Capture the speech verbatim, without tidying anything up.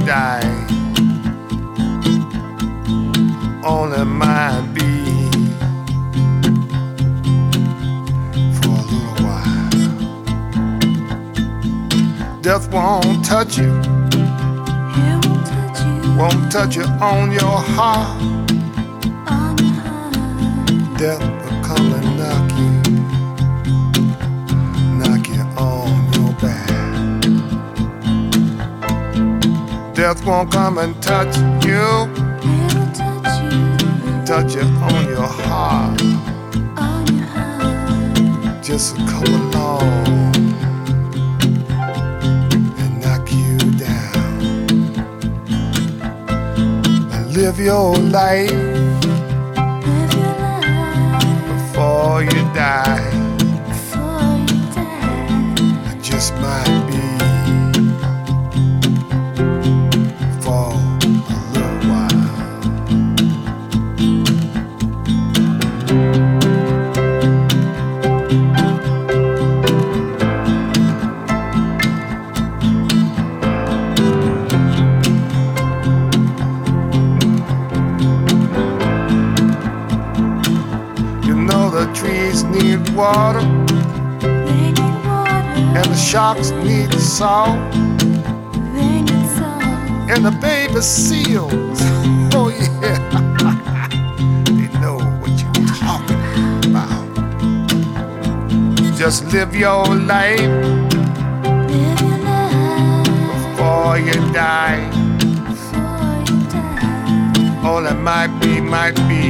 die. Only might be for a little while. Death won't touch you. It won't touch you. Won't touch you on your heart. On your heart. Death will come and knock you, knock you on your back. Death won't come and touch you, It'll touch you. touch you on your heart. On your heart. Just come along and knock you down. And live your life Live your life before you die. before you die. It just might be for a little while. You know the trees need water They need water. and the sharks need salt They need salt. and the baby seals. Oh yeah, they know what you're talking about. Just live your life Live your life before you die. before you die. All that might be, might be